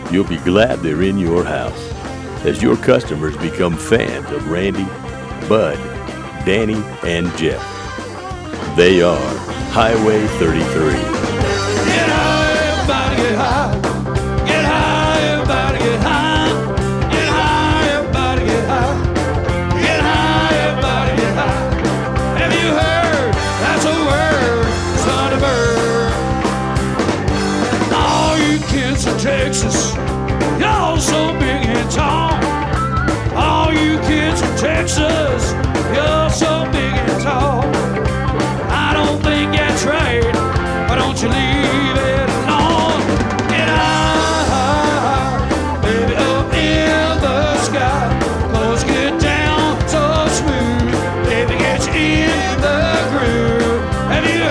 You'll be glad they're in your house as your customers become fans of Randy, Bud, Danny, and Jeff. They are Highway 33. Get high, everybody get high. Get high, everybody get high. Get high, everybody get high. Get high, everybody get high. Have you heard? That's a word, son of a bird. All you kids in Texas, y'all so big and tall. All you kids in Texas, you're so big and tall.